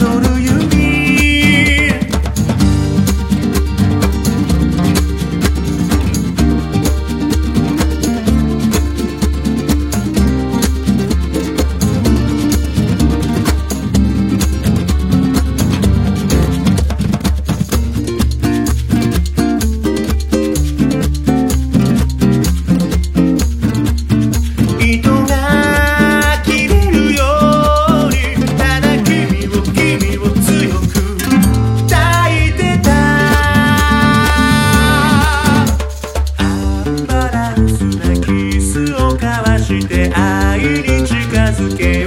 る指、糸が切れるようにただ君を強く抱いてた。アンバランスなキスを交わして愛に近づけ